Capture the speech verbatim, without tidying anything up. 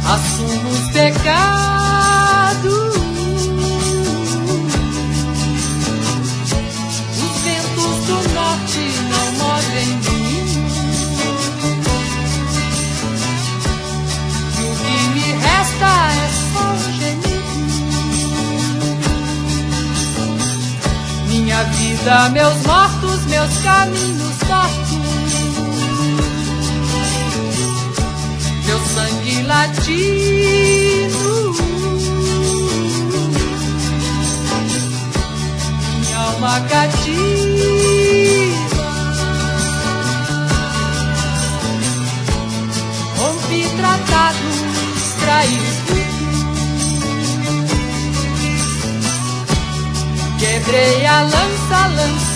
assumo os pecados. Os ventos do norte não movem mim, e o que me resta é só um gemido. Minha vida, meus mortos, meus caminhos tortos, meu sangue latino, minha alma cativa. Rompi tratados, traí tudo, quebrei a lança, lança